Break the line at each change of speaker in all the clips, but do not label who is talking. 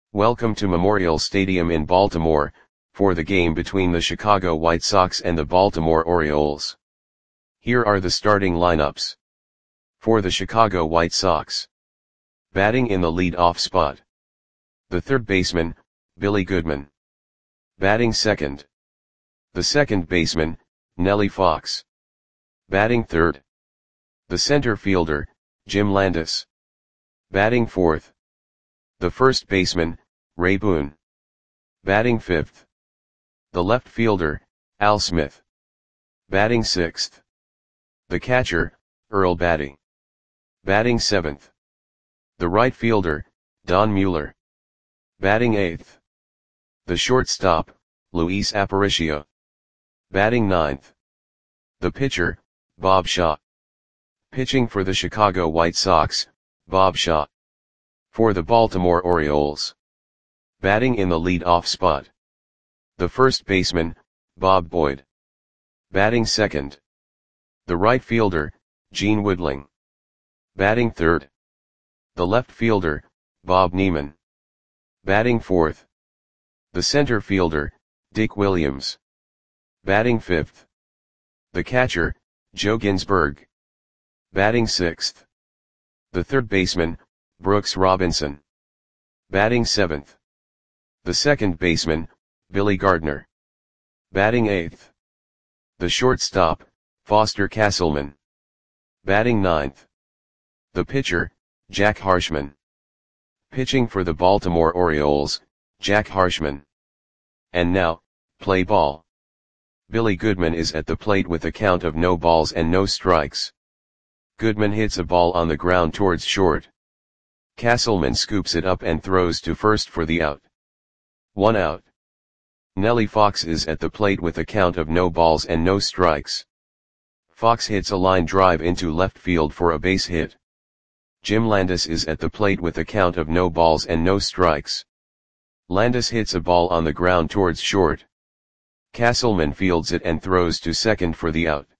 Welcome to Memorial Stadium in Baltimore, for the game between the Chicago White Sox and the Baltimore Orioles. Here are the starting lineups. For the Chicago White Sox. Batting in the lead-off spot. The third baseman, Billy Goodman. Batting second. The second baseman, Nellie Fox. Batting third. The center fielder, Jim Landis. Batting fourth. The first baseman, Ray Boone. Batting fifth. The left fielder, Al Smith. Batting sixth. The catcher, Earl Battey. Batting seventh. The right fielder, Don Mueller. Batting eighth. The shortstop, Luis Aparicio. Batting ninth. The pitcher, Bob Shaw. Pitching for the Chicago White Sox, Bob Shaw. For the Baltimore Orioles. Batting in the lead-off spot. The first baseman, Bob Boyd. Batting second. The right fielder, Gene Woodling. Batting third. The left fielder, Bob Neiman. Batting fourth. The center fielder, Dick Williams. Batting fifth. The catcher, Joe Ginsberg. Batting sixth. The third baseman, Brooks Robinson. Batting seventh. The second baseman, Billy Gardner. Batting eighth. The shortstop, Foster Castleman. Batting ninth. The pitcher, Jack Harshman. Pitching for the Baltimore Orioles, Jack Harshman. And now, play ball. Billy Goodman is at the plate with a count of no balls and no strikes. Goodman hits a ball on the ground towards short. Castleman scoops it up and throws to first for the out. 1 out. Nellie Fox is at the plate with a count of no balls and no strikes. Fox hits a line drive into left field for a base hit. Jim Landis is at the plate with a count of no balls and no strikes. Landis hits a ball on the ground towards short. Castleman fields it and throws to second for the out.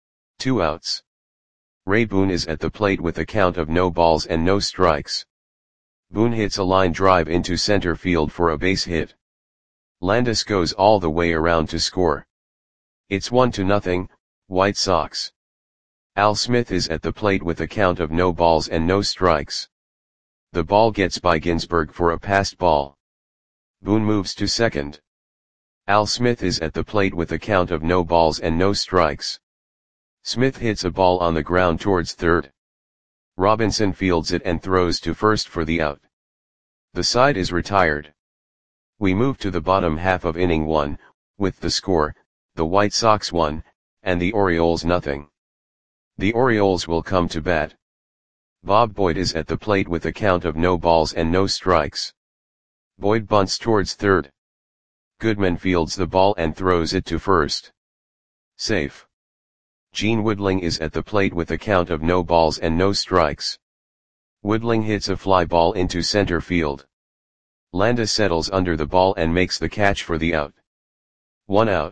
2 outs. Ray Boone is at the plate with a count of no balls and no strikes. Boone hits a line drive into center field for a base hit. Landis goes all the way around to score. It's 1-0, White Sox. Al Smith is at the plate with a count of no balls and no strikes. The ball gets by Ginsberg for a passed ball. Boone moves to second. Al Smith is at the plate with a count of no balls and no strikes. Smith hits a ball on the ground towards third. Robinson fields it and throws to first for the out. The side is retired. We move to the bottom half of inning 1, with the score, the White Sox 1, and the Orioles 0. The Orioles will come to bat. Bob Boyd is at the plate with a count of no balls and no strikes. Boyd bunts towards third. Goodman fields the ball and throws it to first. Safe. Gene Woodling is at the plate with a count of no balls and no strikes. Woodling hits a fly ball into center field. Landis settles under the ball and makes the catch for the out. 1 out.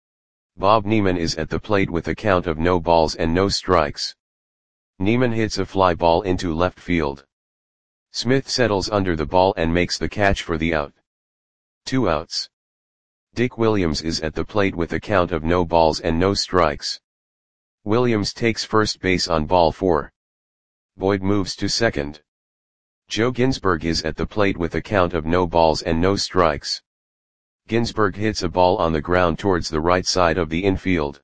Bob Neiman is at the plate with a count of no balls and no strikes. Neiman hits a fly ball into left field. Smith settles under the ball and makes the catch for the out. 2 outs. Dick Williams is at the plate with a count of no balls and no strikes. Williams takes first base on ball 4. Boyd moves to second. Joe Ginsberg is at the plate with a count of no balls and no strikes. Ginsberg hits a ball on the ground towards the right side of the infield.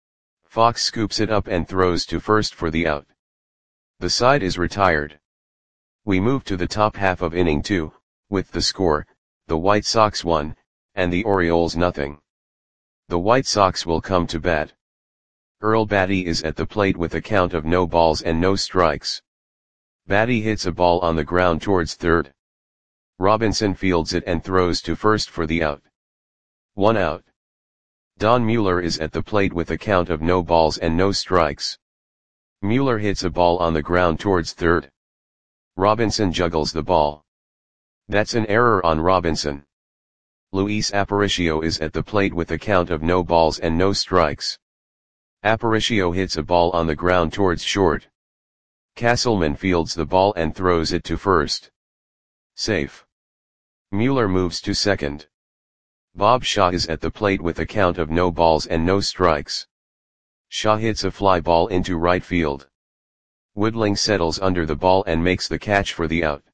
Fox scoops it up and throws to first for the out. The side is retired. We move to the top half of inning 2, with the score, the White Sox 1, and the Orioles 0. The White Sox will come to bat. Earl Battey is at the plate with a count of no balls and no strikes. Battey hits a ball on the ground towards third. Robinson fields it and throws to first for the out. 1 out. Don Mueller is at the plate with a count of no balls and no strikes. Mueller hits a ball on the ground towards third. Robinson juggles the ball. That's an error on Robinson. Luis Aparicio is at the plate with a count of no balls and no strikes. Aparicio hits a ball on the ground towards short. Castleman fields the ball and throws it to first. Safe. Mueller moves to second. Bob Shaw is at the plate with a count of no balls and no strikes. Shaw hits a fly ball into right field. Woodling settles under the ball and makes the catch for the out.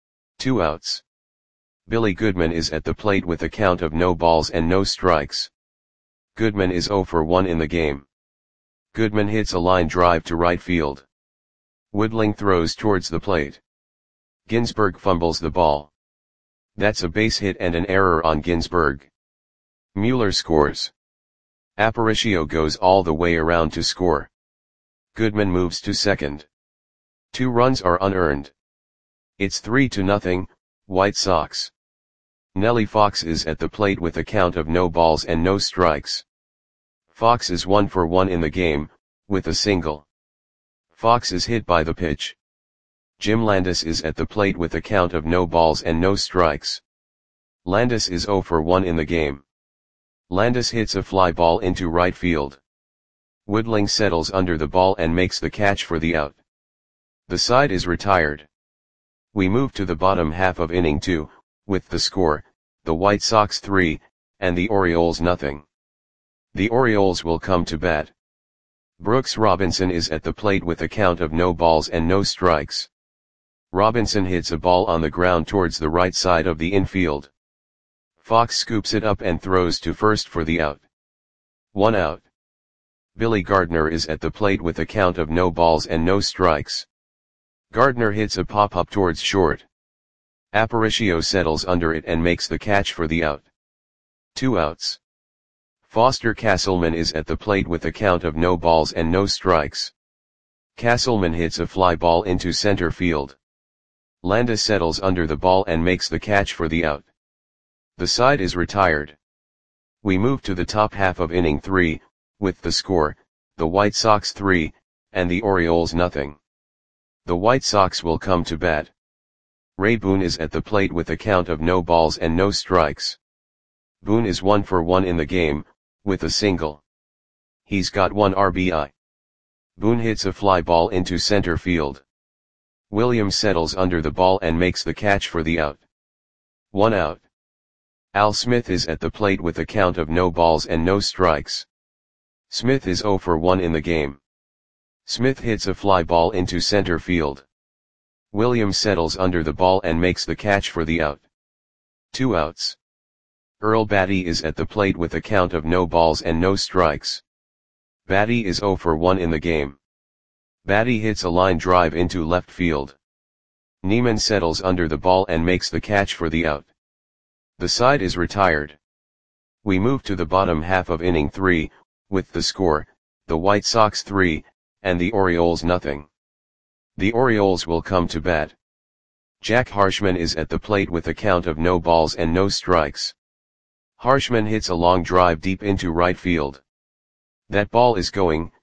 2 outs. Billy Goodman is at the plate with a count of no balls and no strikes. Goodman is 0 for 1 in the game. Goodman hits a line drive to right field. Woodling throws towards the plate. Ginsberg fumbles the ball. That's a base hit and an error on Ginsberg. Mueller scores. Aparicio goes all the way around to score. Goodman moves to second. 2 runs are unearned. It's 3-0, White Sox. Nellie Fox is at the plate with a count of no balls and no strikes. Fox is 1 for 1 in the game, with a single. Fox is hit by the pitch. Jim Landis is at the plate with a count of no balls and no strikes. Landis is 0 for 1 in the game. Landis hits a fly ball into right field. Woodling settles under the ball and makes the catch for the out. The side is retired. We move to the bottom half of inning 2, with the score, the White Sox 3, and the Orioles nothing. The Orioles will come to bat. Brooks Robinson is at the plate with a count of no balls and no strikes. Robinson hits a ball on the ground towards the right side of the infield. Fox scoops it up and throws to first for the out. 1 out. Billy Gardner is at the plate with a count of no balls and no strikes. Gardner hits a pop-up towards short. Aparicio settles under it and makes the catch for the out. 2 outs. Foster Castleman is at the plate with a count of no balls and no strikes. Castleman hits a fly ball into center field. Landis settles under the ball and makes the catch for the out. The side is retired. We move to the top half of inning 3, with the score, the White Sox 3, and the Orioles nothing. The White Sox will come to bat. Ray Boone is at the plate with a count of no balls and no strikes. Boone is 1 for 1 in the game, with a single. He's got 1 RBI. Boone hits a fly ball into center field. Williams settles under the ball and makes the catch for the out. 1 out. Al Smith is at the plate with a count of no balls and no strikes. Smith is 0 for 1 in the game. Smith hits a fly ball into center field. Williams settles under the ball and makes the catch for the out. 2 outs. Earl Batty is at the plate with a count of no balls and no strikes. Batty is 0 for 1 in the game. Batty hits a line drive into left field. Neiman settles under the ball and makes the catch for the out. The side is retired. We move to the bottom half of inning 3, with the score, the White Sox 3, and the Orioles nothing. The Orioles will come to bat. Jack Harshman is at the plate with a count of no balls and no strikes. Harshman hits a long drive deep into right field. That ball is gone.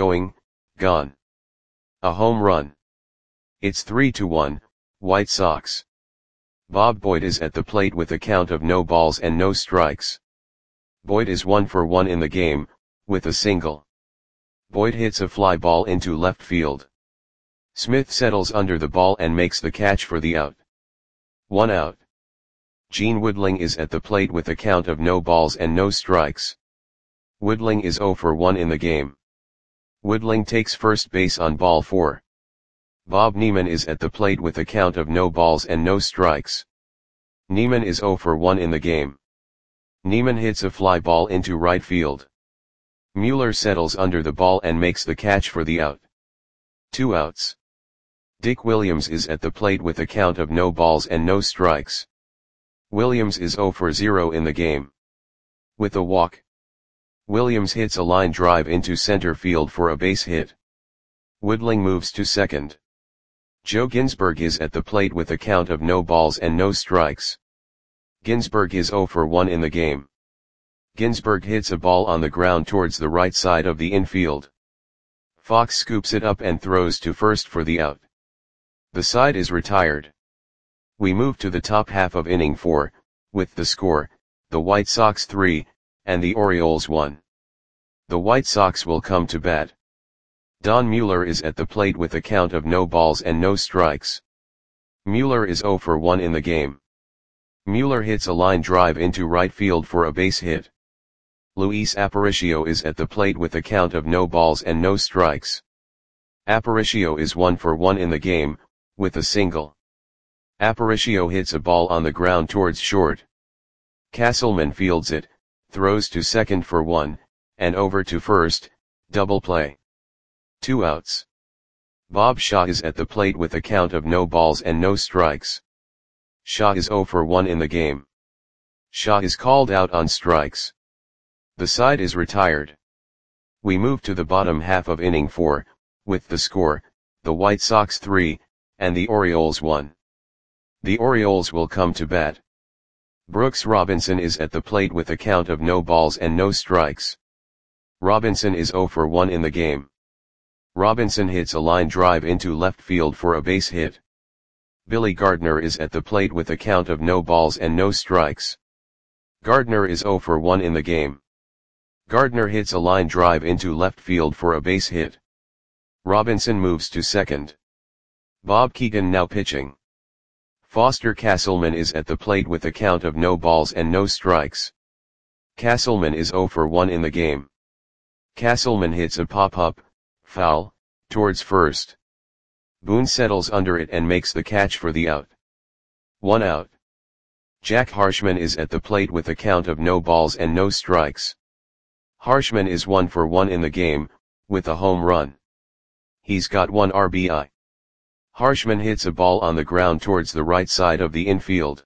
A home run. It's 3-1, White Sox. Bob Boyd is at the plate with a count of no balls and no strikes. Boyd is 1 for 1 in the game, with a single. Boyd hits a fly ball into left field. Smith settles under the ball and makes the catch for the out. 1 out. Gene Woodling is at the plate with a count of no balls and no strikes. Woodling is 0 for 1 in the game. Woodling takes first base on ball 4. Bob Neiman is at the plate with a count of no balls and no strikes. Neiman is 0 for 1 in the game. Neiman hits a fly ball into right field. Mueller settles under the ball and makes the catch for the out. 2 outs. Dick Williams is at the plate with a count of no balls and no strikes. Williams is 0 for 0 in the game. With a walk. Williams hits a line drive into center field for a base hit. Woodling moves to second. Joe Ginsberg is at the plate with a count of no balls and no strikes. Ginsberg is 0 for 1 in the game. Ginsberg hits a ball on the ground towards the right side of the infield. Fox scoops it up and throws to first for the out. The side is retired. We move to the top half of inning 4, with the score, the White Sox 3, and the Orioles 1. The White Sox will come to bat. Don Mueller is at the plate with a count of no balls and no strikes. Mueller is 0 for 1 in the game. Mueller hits a line drive into right field for a base hit. Luis Aparicio is at the plate with a count of no balls and no strikes. Aparicio is 1 for 1 in the game, with a single. Aparicio hits a ball on the ground towards short. Castleman fields it, throws to second for 1, and over to first, double play. 2 outs. Bob Shaw is at the plate with a count of no balls and no strikes. Shaw is 0 for 1 in the game. Shaw is called out on strikes. The side is retired. We move to the bottom half of inning 4, with the score, the White Sox 3, and the Orioles 1. The Orioles will come to bat. Brooks Robinson is at the plate with a count of no balls and no strikes. Robinson is 0 for 1 in the game. Robinson hits a line drive into left field for a base hit. Billy Gardner is at the plate with a count of no balls and no strikes. Gardner is 0 for 1 in the game. Gardner hits a line drive into left field for a base hit. Robinson moves to second. Bob Keegan now pitching. Foster Castleman is at the plate with a count of no balls and no strikes. Castleman is 0 for 1 in the game. Castleman hits a pop-up, foul, towards first. Boone settles under it and makes the catch for the out. 1 out. Jack Harshman is at the plate with a count of no balls and no strikes. Harshman is 1 for 1 in the game, with a home run. He's got 1 RBI. Harshman hits a ball on the ground towards the right side of the infield.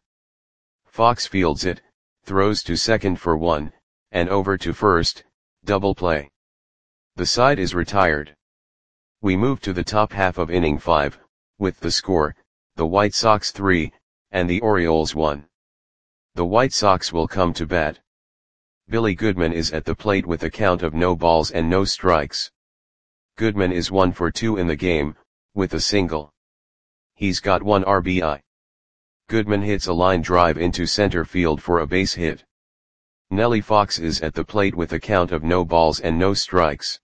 Fox fields it, throws to second for 1, and over to first, double play. The side is retired. We move to the top half of inning 5, with the score, the White Sox 3, and the Orioles 1. The White Sox will come to bat. Billy Goodman is at the plate with a count of no balls and no strikes. Goodman is 1 for 2 in the game, with a single. He's got 1 RBI. Goodman hits a line drive into center field for a base hit. Nellie Fox is at the plate with a count of no balls and no strikes.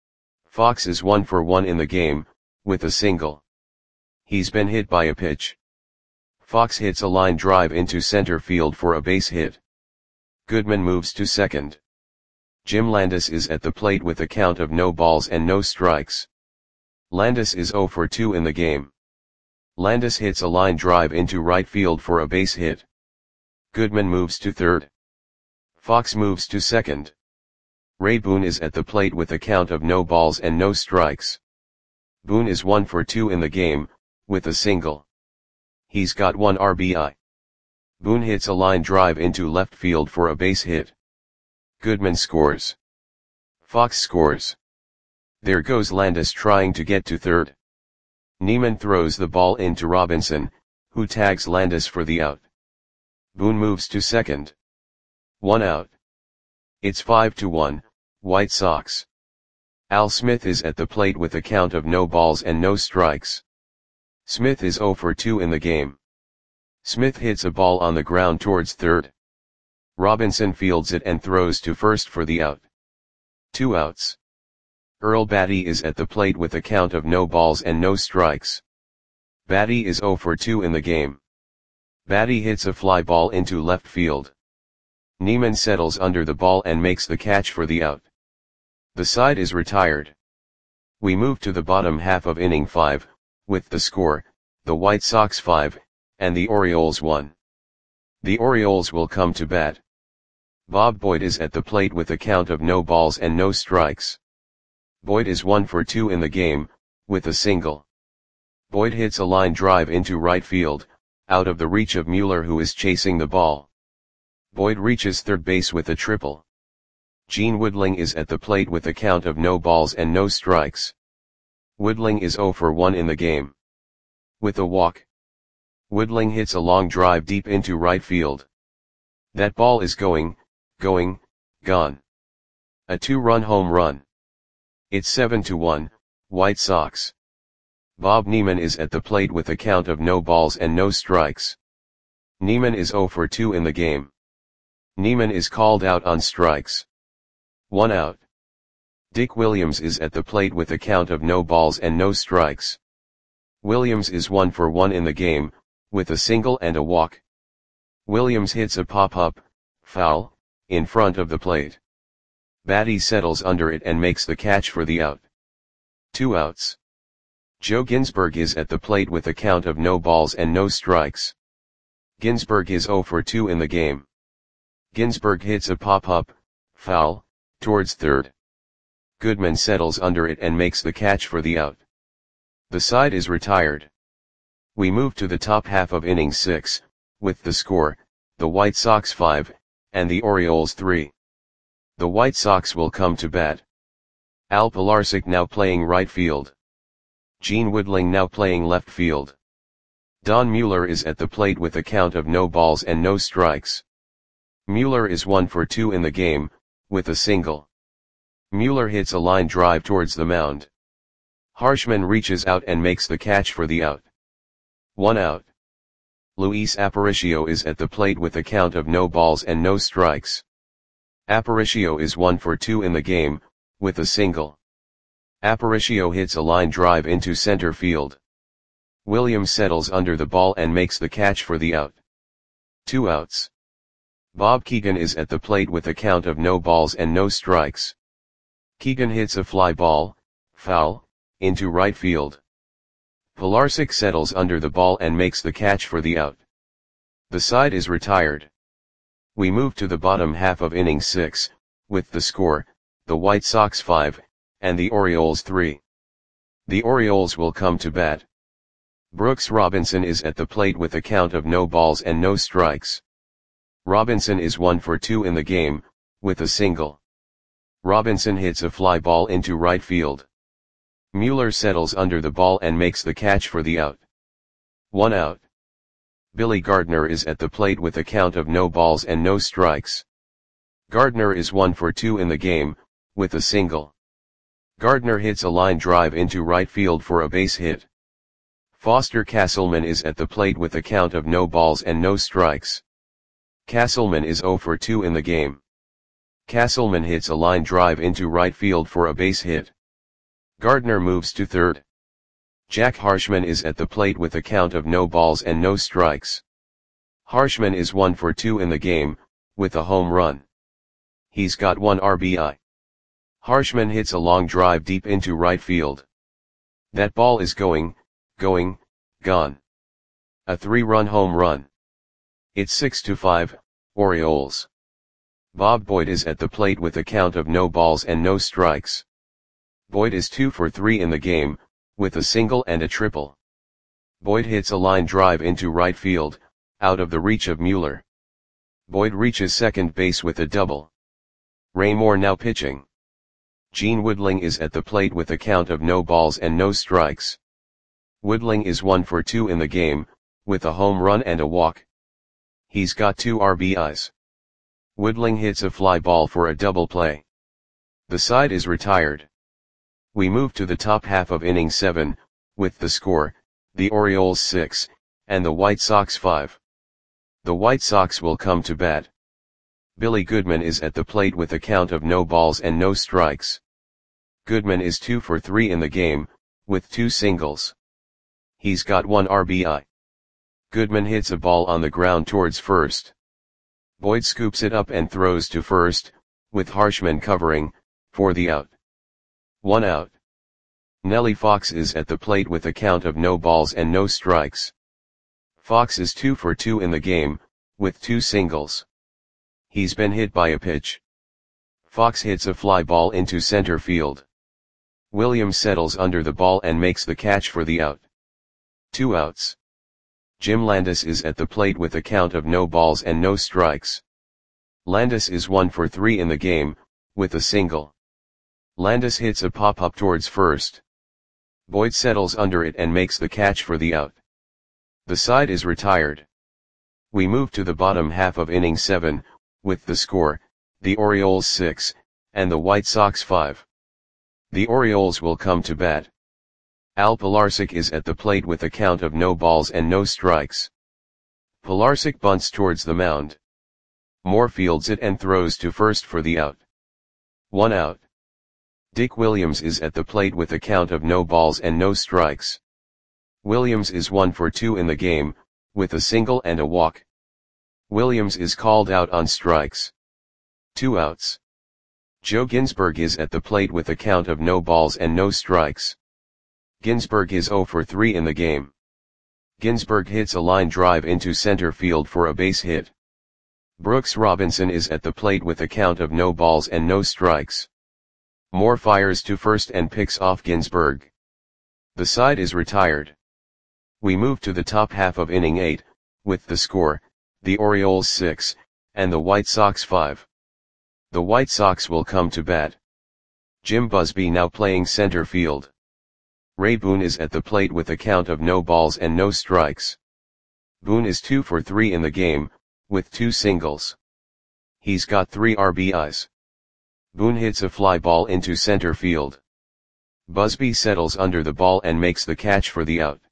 Fox is 1 for 1 in the game, with a single. He's been hit by a pitch. Fox hits a line drive into center field for a base hit. Goodman moves to second. Jim Landis is at the plate with a count of no balls and no strikes. Landis is 0 for 2 in the game. Landis hits a line drive into right field for a base hit. Goodman moves to third. Fox moves to second. Ray Boone is at the plate with a count of no balls and no strikes. Boone is 1 for 2 in the game, with a single. He's got 1 RBI. Boone hits a line drive into left field for a base hit. Goodman scores. Fox scores. There goes Landis trying to get to third. Neiman throws the ball into Robinson, who tags Landis for the out. Boone moves to second. 1 out. It's 5-1, White Sox. Al Smith is at the plate with a count of no balls and no strikes. Smith is 0 for 2 in the game. Smith hits a ball on the ground towards third. Robinson fields it and throws to first for the out. 2 outs. Earl Batty is at the plate with a count of no balls and no strikes. Batty is 0 for 2 in the game. Batty hits a fly ball into left field. Neiman settles under the ball and makes the catch for the out. The side is retired. We move to the bottom half of inning 5, with the score, the White Sox 5, and the Orioles 1. The Orioles will come to bat. Bob Boyd is at the plate with a count of no balls and no strikes. Boyd is 1 for 2 in the game, with a single. Boyd hits a line drive into right field, out of the reach of Mueller, who is chasing the ball. Boyd reaches third base with a triple. Gene Woodling is at the plate with a count of no balls and no strikes. Woodling is 0 for 1 in the game. With a walk. Woodling hits a long drive deep into right field. That ball is gone. A 2-run home run. It's 7-1, White Sox. Bob Neiman is at the plate with a count of no balls and no strikes. Neiman is 0 for 2 in the game. Neiman is called out on strikes. 1 out. Dick Williams is at the plate with a count of no balls and no strikes. Williams is 1 for 1 in the game, with a single and a walk. Williams hits a pop-up, foul, in front of the plate. Batty settles under it and makes the catch for the out. 2 outs. Joe Ginsberg is at the plate with a count of no balls and no strikes. Ginsberg is 0 for 2 in the game. Ginsberg hits a pop-up, foul, towards third. Goodman settles under it and makes the catch for the out. The side is retired. We move to the top half of inning 6, with the score, the White Sox 5, and the Orioles 3. The White Sox will come to bat. Al Pilarczyk now playing right field. Gene Woodling now playing left field. Don Mueller is at the plate with a count of no balls and no strikes. Mueller is 1 for 2 in the game, with a single. Mueller hits a line drive towards the mound. Harshman reaches out and makes the catch for the out. 1 out. Luis Aparicio is at the plate with a count of no balls and no strikes. Aparicio is 1 for 2 in the game, with a single. Aparicio hits a line drive into center field. Williams settles under the ball and makes the catch for the out. 2 outs. Bob Keegan is at the plate with a count of no balls and no strikes. Keegan hits a fly ball, foul, into right field. Pilarczyk settles under the ball and makes the catch for the out. The side is retired. We move to the bottom half of inning 6, with the score, the White Sox 5, and the Orioles 3. The Orioles will come to bat. Brooks Robinson is at the plate with a count of no balls and no strikes. Robinson is 1 for 2 in the game, with a single. Robinson hits a fly ball into right field. Mueller settles under the ball and makes the catch for the out. 1 out. Billy Gardner is at the plate with a count of no balls and no strikes. Gardner is 1 for 2 in the game, with a single. Gardner hits a line drive into right field for a base hit. Foster Castleman is at the plate with a count of no balls and no strikes. Castleman is 0 for 2 in the game. Castleman hits a line drive into right field for a base hit. Gardner moves to third. Jack Harshman is at the plate with a count of no balls and no strikes. Harshman is 1 for 2 in the game, with a home run. He's got 1 RBI. Harshman hits a long drive deep into right field. That ball is gone. A 3-run home run. It's 6-5, Orioles. Bob Boyd is at the plate with a count of no balls and no strikes. Boyd is 2 for 3 in the game, with a single and a triple. Boyd hits a line drive into right field, out of the reach of Mueller. Boyd reaches second base with a double. Ray Moore now pitching. Gene Woodling is at the plate with a count of no balls and no strikes. Woodling is 1 for 2 in the game, with a home run and a walk. He's got 2 RBIs. Woodling hits a fly ball for a double play. The side is retired. We move to the top half of inning 7, with the score, the Orioles 6, and the White Sox 5. The White Sox will come to bat. Billy Goodman is at the plate with a count of no balls and no strikes. Goodman is 2 for 3 in the game, with 2 singles. He's got 1 RBI. Goodman hits a ball on the ground towards first. Boyd scoops it up and throws to first, with Harshman covering, for the out. 1 out. Nellie Fox is at the plate with a count of no balls and no strikes. Fox is 2 for 2 in the game, with 2 singles. He's been hit by a pitch. Fox hits a fly ball into center field. Williams settles under the ball and makes the catch for the out. 2 outs. Jim Landis is at the plate with a count of no balls and no strikes. Landis is 1 for 3 in the game, with a single. Landis hits a pop-up towards first. Boyd settles under it and makes the catch for the out. The side is retired. We move to the bottom half of inning 7, with the score, the Orioles 6, and the White Sox 5. The Orioles will come to bat. Al Pilarczyk is at the plate with a count of no balls and no strikes. Pilarczyk bunts towards the mound. Moore fields it and throws to first for the out. 1 out. Dick Williams is at the plate with a count of no balls and no strikes. Williams is 1 for 2 in the game, with a single and a walk. Williams is called out on strikes. 2 outs. Joe Ginsberg is at the plate with a count of no balls and no strikes. Ginsberg is 0 for 3 in the game. Ginsberg hits a line drive into center field for a base hit. Brooks Robinson is at the plate with a count of no balls and no strikes. Moore fires to first and picks off Ginsberg. The side is retired. We move to the top half of inning 8, with the score, the Orioles 6, and the White Sox 5. The White Sox will come to bat. Jim Busby now playing center field. Ray Boone is at the plate with a count of no balls and no strikes. Boone is 2 for 3 in the game, with 2 singles. He's got 3 RBIs. Boone hits a fly ball into center field. Busby settles under the ball and makes the catch for the out.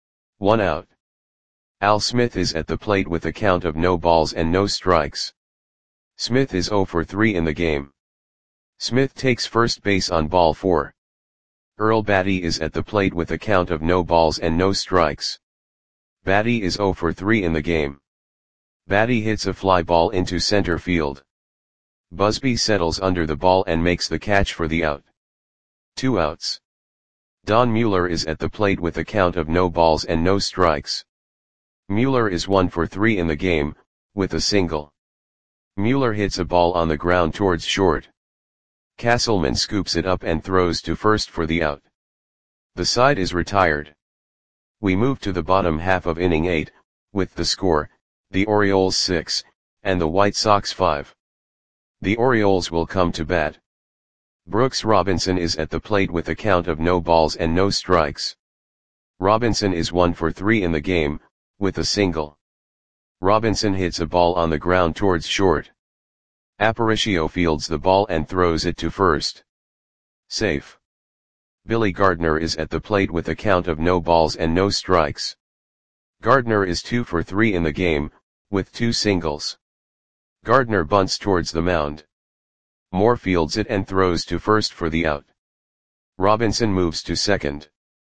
1 out. Al Smith is at the plate with a count of no balls and no strikes. Smith is 0 for 3 in the game. Smith takes first base on ball 4. Earl Batty is at the plate with a count of no balls and no strikes. Batty is 0 for 3 in the game. Batty hits a fly ball into center field. Busby settles under the ball and makes the catch for the out. 2 outs. Don Mueller is at the plate with a count of no balls and no strikes. Mueller is 1 for 3 in the game, with a single. Mueller hits a ball on the ground towards short. Castleman scoops it up and throws to first for the out. The side is retired. We move to the bottom half of inning 8, with the score, the Orioles 6, and the White Sox 5. The Orioles will come to bat. Brooks Robinson is at the plate with a count of no balls and no strikes. Robinson is 1 for 3 in the game, with a single. Robinson hits a ball on the ground towards short. Aparicio fields the ball and throws it to first. Safe. Billy Gardner is at the plate with a count of no balls and no strikes. Gardner is 2 for 3 in the game, with 2 singles. Gardner bunts towards the mound. Moore fields it and throws to first for the out. Robinson moves to second.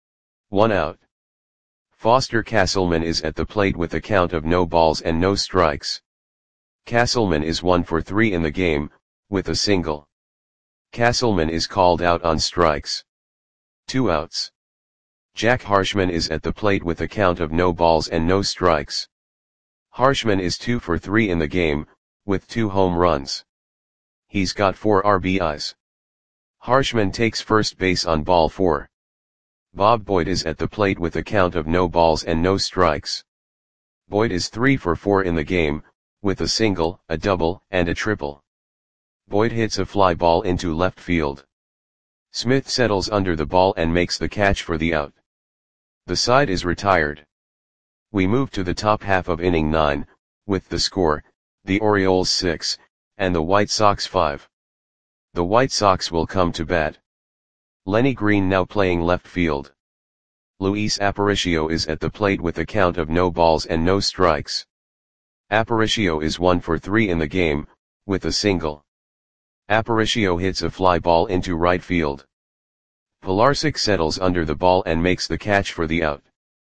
1 out. Foster Castleman is at the plate with a count of no balls and no strikes. Castleman is 1 for 3 in the game, with a single. Castleman is called out on strikes. 2 outs. Jack Harshman is at the plate with a count of no balls and no strikes. Harshman is 2 for 3 in the game, with 2 home runs. He's got 4 RBIs. Harshman takes first base on ball 4. Bob Boyd is at the plate with a count of no balls and no strikes. Boyd is 3 for 4 in the game, with a single, a double, and a triple. Boyd hits a fly ball into left field. Smith settles under the ball and makes the catch for the out. The side is retired. We move to the top half of inning 9, with the score, the Orioles 6, and the White Sox 5. The White Sox will come to bat. Lenny Green now playing left field. Luis Aparicio is at the plate with a count of no balls and no strikes. Aparicio is 1 for 3 in the game, with a single. Aparicio hits a fly ball into right field. Pilarczyk settles under the ball and makes the catch for the out.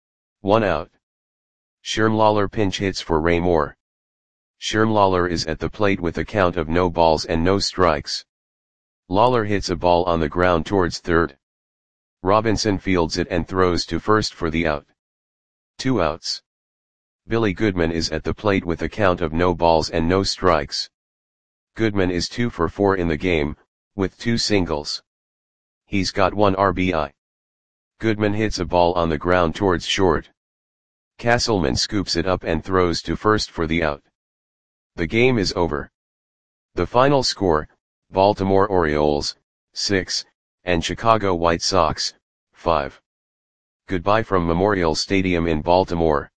1 out. Shermlauer pinch hits for Ray Moore. Shermlauer is at the plate with a count of no balls and no strikes. Lawler hits a ball on the ground towards third. Robinson fields it and throws to first for the out. 2 outs. Billy Goodman is at the plate with a count of no balls and no strikes. Goodman is 2 for 4 in the game, with 2 singles. He's got 1 RBI. Goodman hits a ball on the ground towards short. Castleman scoops it up and throws to first for the out. The game is over. The final score, Baltimore Orioles, 6, and Chicago White Sox, 5. Goodbye from Memorial Stadium in Baltimore.